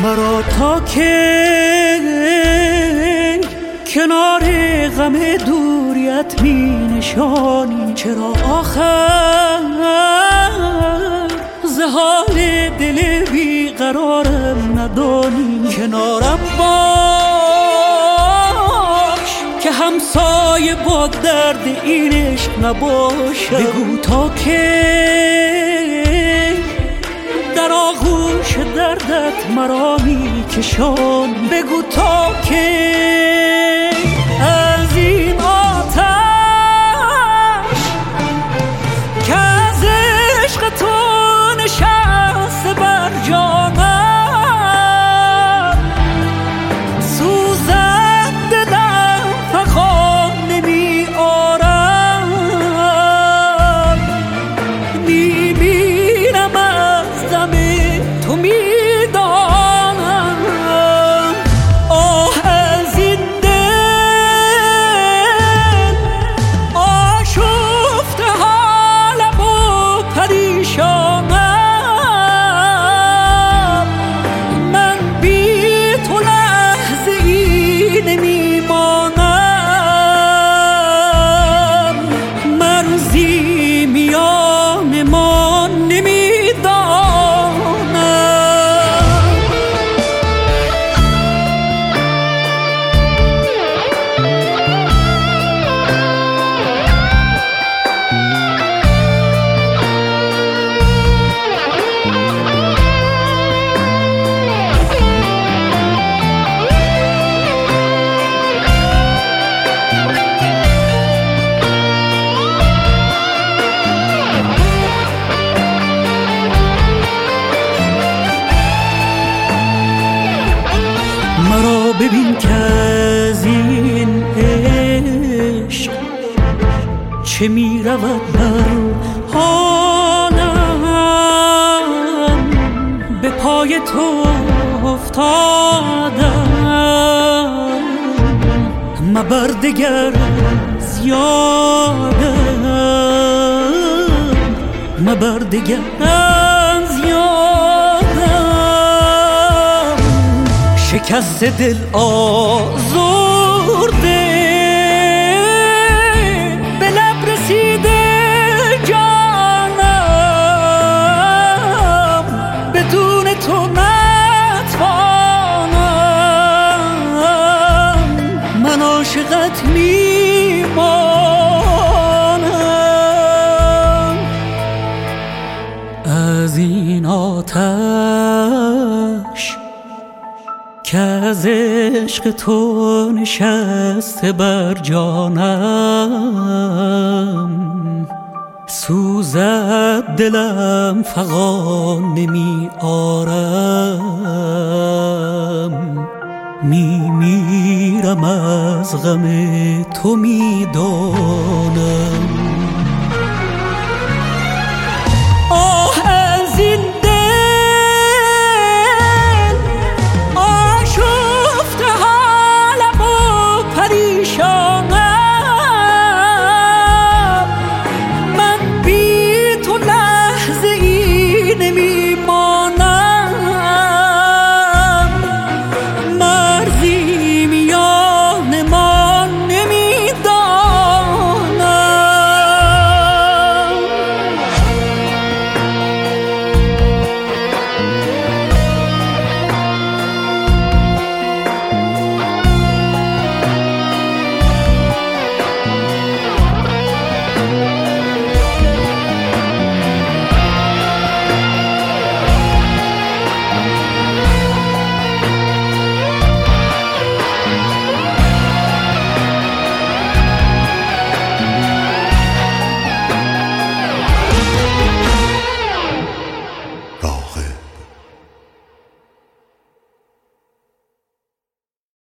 مرا تا که کنار غم دوریت می نشانی، چرا آخر ز حال دل بیقرارم ندانی؟ کنارم باش که همسایه با درد این عشق نباشم. بگو تا که در آغوش دردت مرا می کشان. بگو تا که از این آتش که از عشق تو نشسته بر جانم، سوزد دلم فغان نمی آرم. میمیرم از غم تو میدانم. آه از این دل آشفته حالم و پریشانم. من بی تو لحظه ای نمیمانم. مرزی میان ما نمیدانم. مرا ببین که از این عشق چه می رود بر حالم. به پای تو افتادم، مبر دگر از یادم. مبر دگر از یادم. شکست دل آزرده به لب رسیده جانم. بدون تو نتوانم. من عاشقت میمانم. از این آتش که از عشق تو نشسته بر جانم، سوزد دلم فغان نمی آرم. میمیرم از غم تو میدانم.